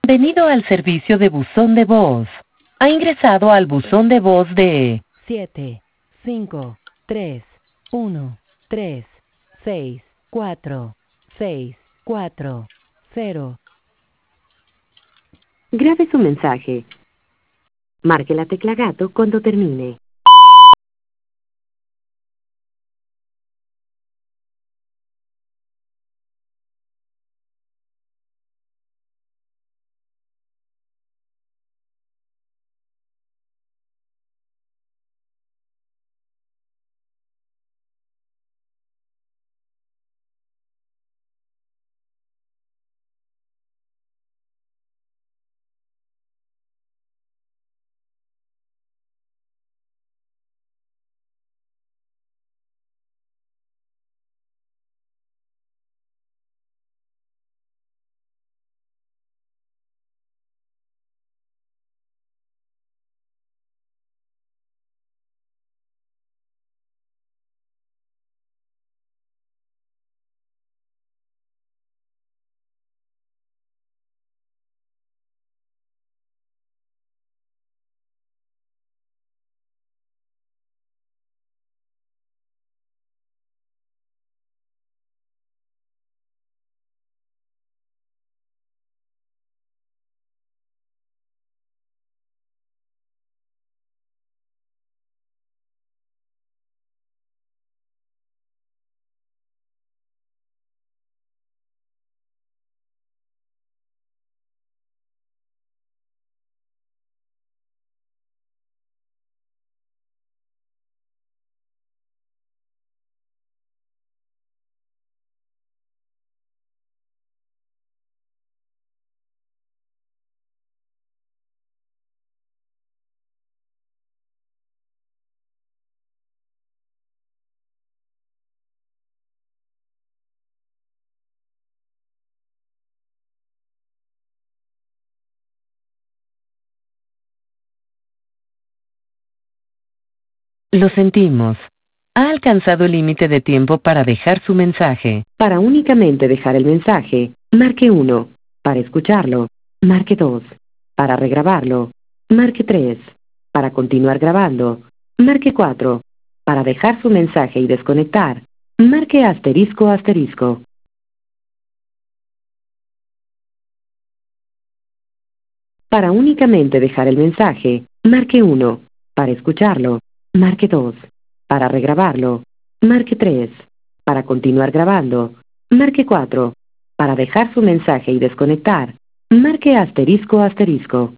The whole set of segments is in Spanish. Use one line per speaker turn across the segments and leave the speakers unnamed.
Bienvenido al servicio de buzón de voz. Ha ingresado al buzón de voz de 7, 5, 3, 1, 3, 6, 4, 6, 4, 0.
Grabe su mensaje. Marque la tecla gato cuando termine.
Lo sentimos. Ha alcanzado el límite de tiempo para dejar su mensaje.
Para únicamente dejar el mensaje, marque 1. Para escucharlo, marque 2. Para regrabarlo, marque 3. Para continuar grabando, marque 4. Para dejar su mensaje y desconectar, marque asterisco asterisco. Para únicamente dejar el mensaje, marque 1. Para escucharlo, marque 2. Para regrabarlo, marque 3. Para continuar grabando, marque 4. Para dejar su mensaje y desconectar, marque asterisco asterisco.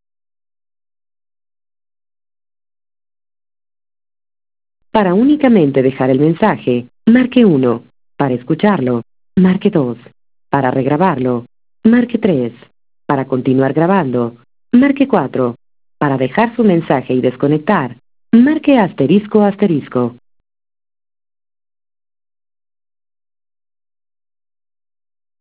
Para únicamente dejar el mensaje, marque 1. Para escucharlo, marque 2. Para regrabarlo, marque 3. Para continuar grabando, marque 4. Para dejar su mensaje y desconectar, marque asterisco asterisco.